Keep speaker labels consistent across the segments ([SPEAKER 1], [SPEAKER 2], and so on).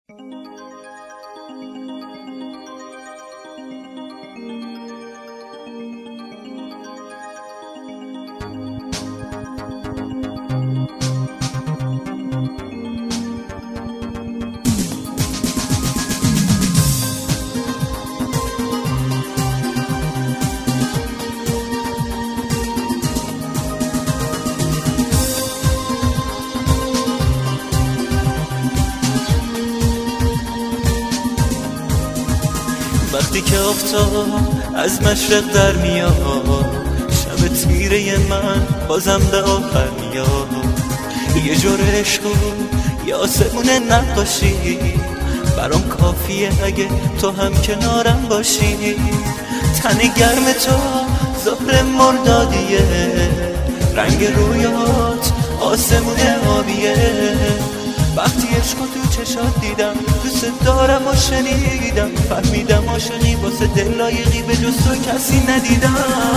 [SPEAKER 1] وقتی که آفتاب از مشرق در میاد، شب تیره من بازم به آخر میاد. یه جور عشق و یه آسمون نقاشی برام کافیه اگه تو هم کنارم باشی. تن گرم تو ظهر مردادیه، رنگ رویات آسمون آبیه. وقتی عشقو تو چشات دیدم، دوست دارم و شنیدم، فهمیدم عاشقی واسه دل لایقی به جز تو کسی ندیدم.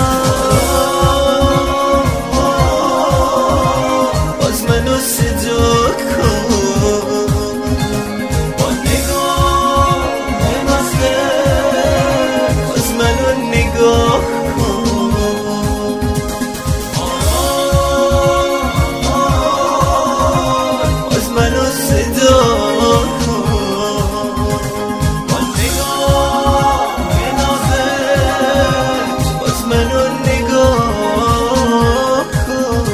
[SPEAKER 1] باز منو صدا کن با نگاه مستت، باز منو نگاه کن. باز منو صدا کن با نگاه نازت، باز منو نگاه کن.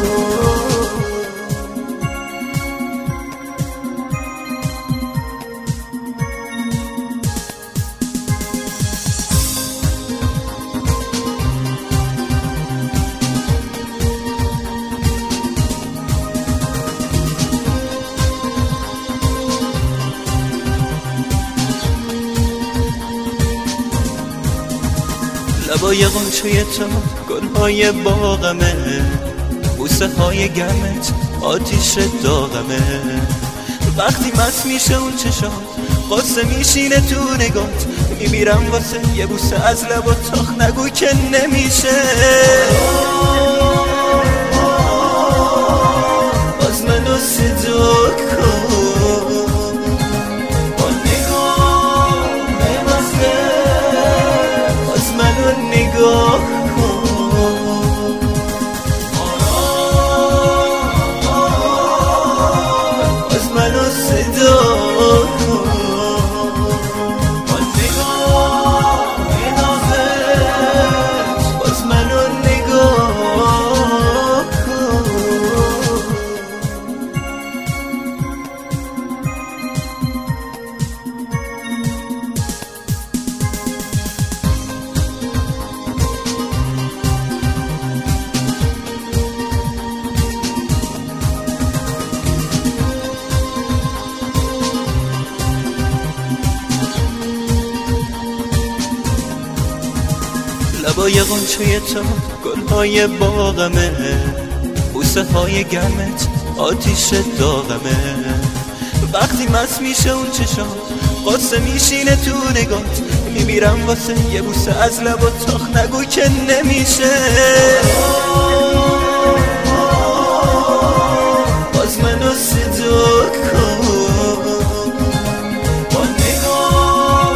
[SPEAKER 1] لبای غنچه تو گلهای باغمه، بوسه های گرمت آتیش داغمه. وقتی مست میشه اون چشات قصه میشینه تو نگات، میمیرم واسه یه بوسه از لبات، تاخ نگو که نمیشه. باز منو صدا کن با نگاه مستت، باز منو نگاه کن. باز منو صدا کن با نگاه نازت، باز منو نگاه کن. لبای غنچه تو گلهای باغمه، بوسه های گرمت آتیش داغمه. وقتی مست میشه اون چشات قصه میشینه تو نگات، میمیرم واسه یه بوسه از لبات، تاخ نگو که نمیشه. باز منو صدا کن با نگاه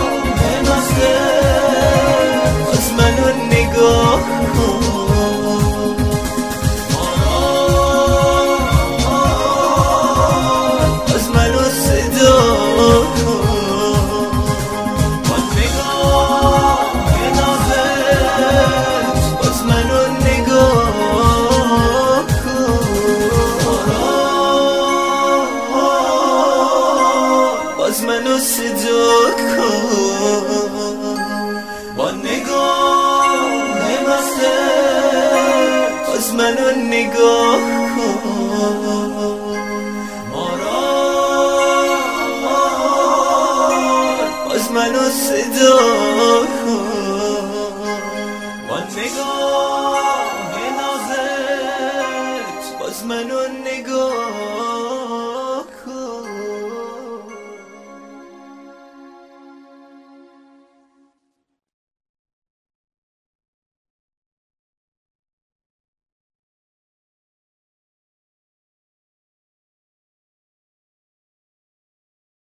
[SPEAKER 1] مستت، باز منو نگاه کن. باز منو صدا کن با نگاه نازت، باز منو نگاه کن. باز منو صدا کن با نگاه مستت، باز منو نگاه کن. باز منو صدا